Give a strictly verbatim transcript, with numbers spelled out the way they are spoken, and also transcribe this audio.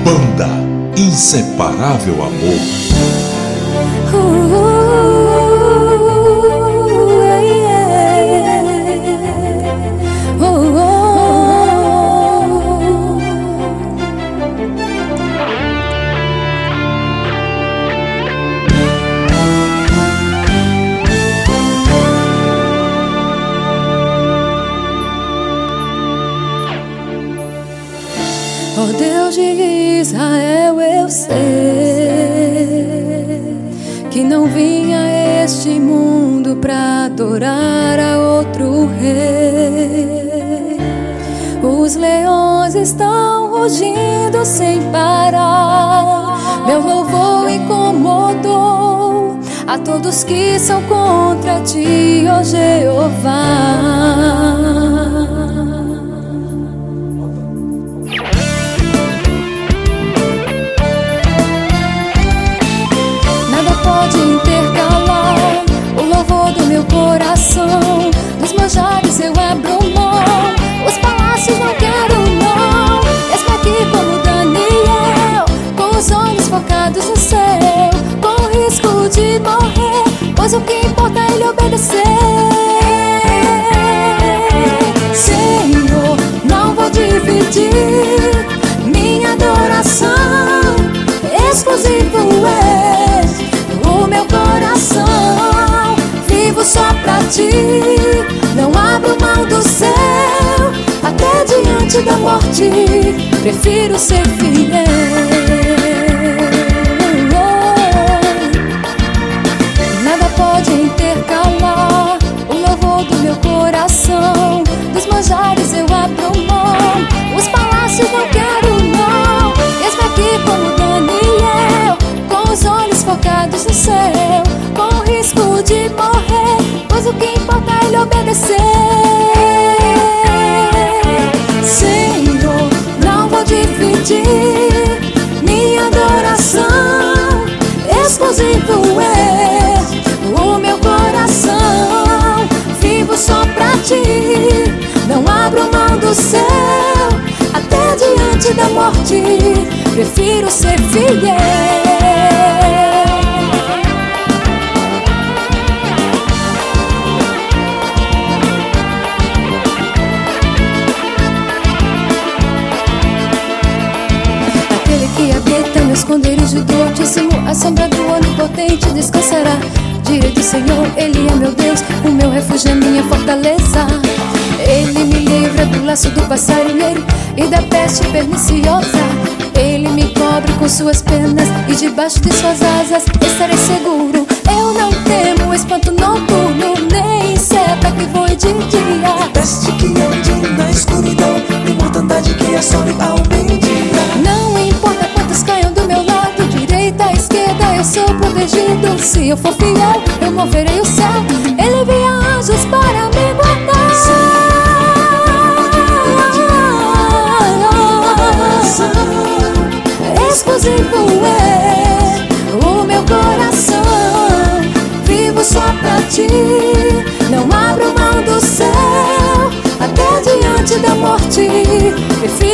Banda Inseparável Amor. Ó Deus de Israel, eu sei que não vim a este mundo pra adorar a outro rei. Os leões estão rugindo sem parar, meu louvor incomodou a todos que são contra ti, ó Jeová. Intercalar o louvor do meu coração. Dos manjares eu abro mão, os palácios não quero não. Estou aqui como Daniel, com os olhos focados no céu, com o risco de morrer, pois o que importa é ele obedecer. Senhor, não vou dividir minha adoração, exclusivo é o meu coração, vivo só pra ti, não abro mão do céu, até diante da morte, prefiro ser fiel. Nada pode intercalar o louvor do meu coração. Dos manjares eu abro mão, os palácios não quero não. Estou aqui como Daniel, com os olhos focados no céu, com o risco de morrer, pois o que importa é ele obedecer. Senhor, não vou dividir minha adoração, exclusivo é o meu coração, vivo só pra ti, não abro mão do céu, até diante da morte, prefiro ser fiel. No esconderijo do Altíssimo, a sombra do Onipotente descansará. Direi do Senhor, Ele é meu Deus, o meu refúgio é minha fortaleza. Ele me livra do laço do passarinheiro e da peste perniciosa. Ele me cobre com suas penas e debaixo de suas asas estarei seguro. Eu não temo espanto noturno, nem seta que voe de dia, peste que ande na escuridão, nem mortandade que assole ao meio-dia. Não importa quantos caiam do meu lado, direita, esquerda, eu sou protegido. Se eu for fiel, eu moverei o céu, Ele envia anjos para me guardar. Exclusivo é o meu coração, vivo só pra ti, não abro mão do céu, até diante da morte, prefiro